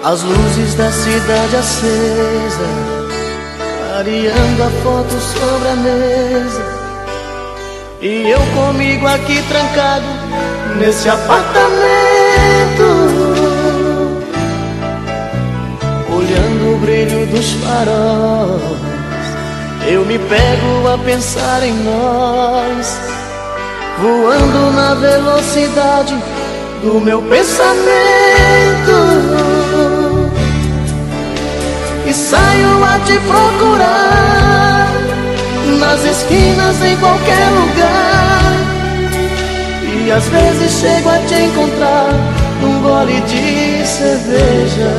as luzes da cidade acesa, clareando a foto sobre a mesa, e eu comigo aqui trancado nesse apartamento, olhando o brilho dos faróis. Eu me pego a pensar em nós, voando na velocidade do meu pensamento, e saio a te procurar nas esquinas, em qualquer lugar, e às vezes chego a te encontrar num gole de cerveja.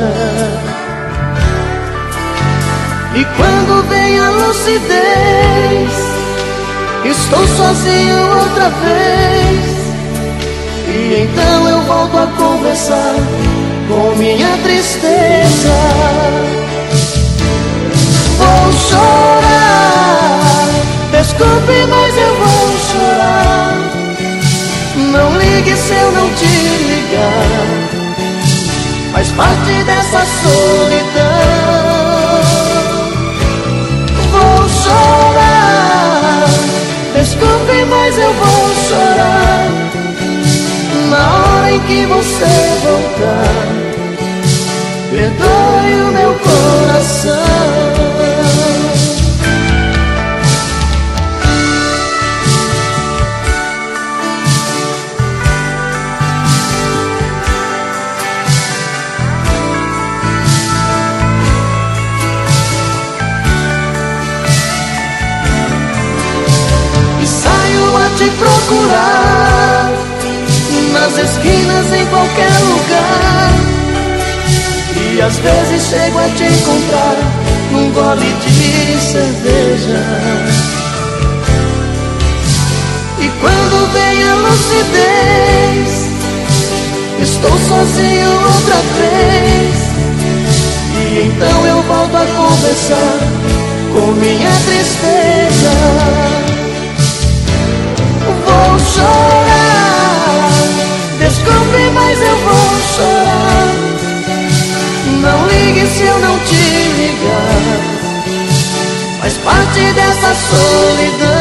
E quando vem a lucidez, estou sozinho outra vez, e então eu volto a conversar com minha tristeza. Vou chorar, desculpe, mas eu vou chorar. Não ligue se eu não te ligar, faz parte dessa solidão. Vou chorar, desculpe, mas eu vou chorar. Na hora em que você voltar, perdoe o meu coração. E saio a te procurar nas esquinas, em qualquer lugar, e às vezes chego a te encontrar num gole de cerveja. E quando vem a lucidez, estou sozinho outra vez, e então eu volto a conversar com minha tristeza. Vou chorar, desculpe, mas eu vou chorar. Não ligue se eu não te ligar, faz parte dessa solidão.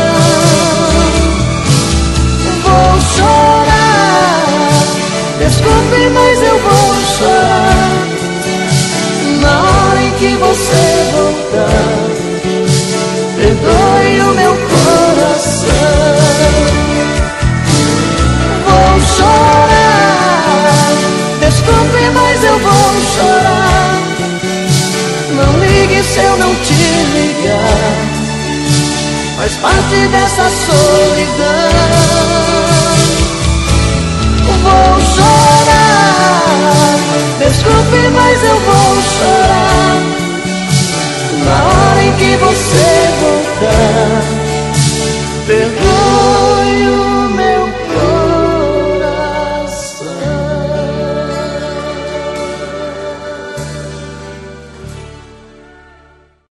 Vou chorar, desculpe, mas eu vou chorar. Na hora em que você voltar, perdoe o meu coração. Vou chorar, desculpe, mas eu vou chorar. Não ligue se eu não te ligar, faz parte dessa solidão.